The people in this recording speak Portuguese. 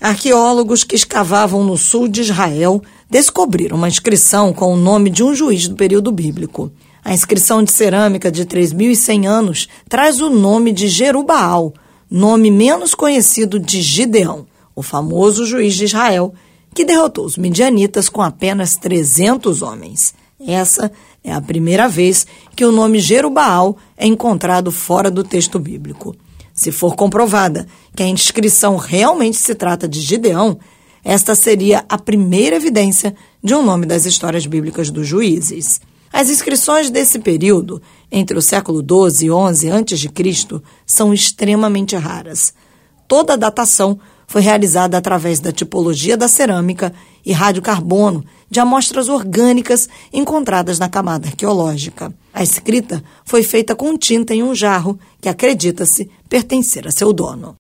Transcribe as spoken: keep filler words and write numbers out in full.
Arqueólogos que escavavam no sul de Israel descobriram uma inscrição com o nome de um juiz do período bíblico. A inscrição de cerâmica de três mil e cem anos traz o nome de Jerubaal, nome menos conhecido de Gideão, o famoso juiz de Israel, que derrotou os midianitas com apenas trezentos homens. Essa é a primeira vez que o nome Jerubaal é encontrado fora do texto bíblico. Se for comprovada que a inscrição realmente se trata de Gideão, esta seria a primeira evidência de um nome das histórias bíblicas dos juízes. As inscrições desse período, entre o século doze e onze antes de Cristo, são extremamente raras. Toda a datação foi realizada através da tipologia da cerâmica e radiocarbono de amostras orgânicas encontradas na camada arqueológica. A escrita foi feita com tinta em um jarro que acredita-se pertencer a seu dono.